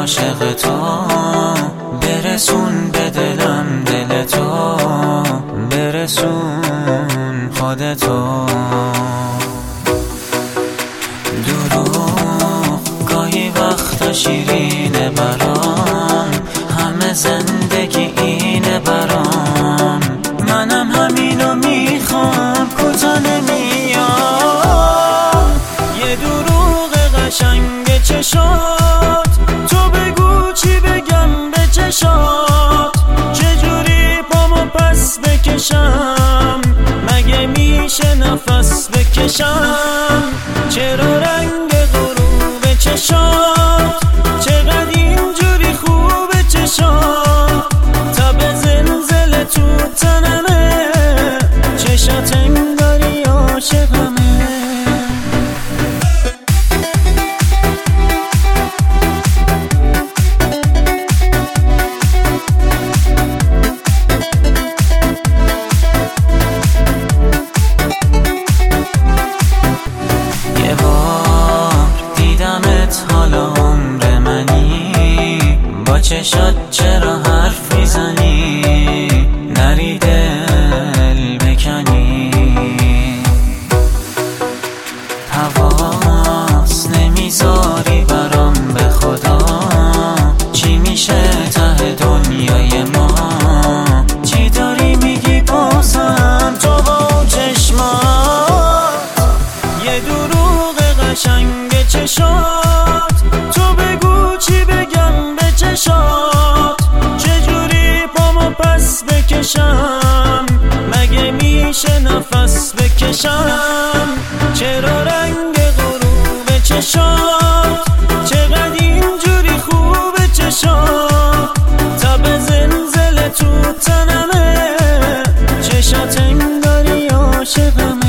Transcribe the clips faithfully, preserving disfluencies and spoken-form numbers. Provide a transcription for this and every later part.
عاشق تو، برسون به دلم دل تو، برسون خودتو. دروغ گاهی وقتا شیرینه برام، همه زندگی اینه برام، منم همینو میخوام کوتا نمیام. یه دروغ قشنگ چشات، تو بگو چی بگم به چشات، چجوری پامو پس بکشم، مگه میشه نفس بکشم؟ چرا رنگ غروب چشات چقدر اینجوری خوبه چشات، تب زلزله تو تنمه، چشات انگاری عاشقمه. حالا عمر منی، با چشات چرا حرف میزنی، نری دل بکنی. حواس نمیذاری برام به خدا، چی میشه ته دنیای ما، چی داری میگی بازم تو با چشمات. یه دروغ قشنگ چشات، تو بگو چی بگم به چشات، چجوری پامو پس بکشم، مگه میشه نفس بکشم؟ چرا رنگ غروب چشات چقدر اینجوری خوبه چشات، تب زلزله تو تنمه، چشات انگاری عاشقمه.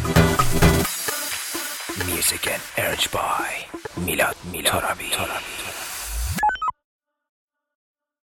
Music and urged by Milad Milad Torabi.